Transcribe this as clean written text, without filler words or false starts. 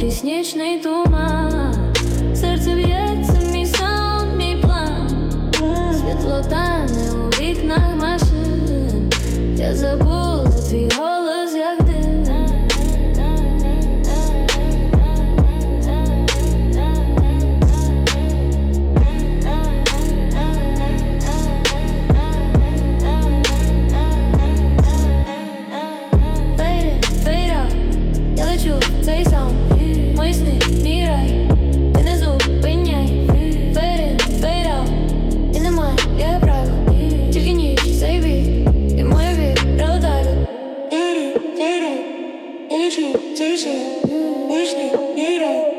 крізь нічний туман. Серце б'ється, мій сон, мій план. Світло тане у вікнах машин. Я забула твій голос, як дим. Я лечу в цей саунд, мої сни, мій рай. Ти не зупиняй, fade out. І немає, я правил, тільки ніч, цей бій. І моя віра прилетає. Fade out, я лечу в цей саунд, мої сни, мій рай.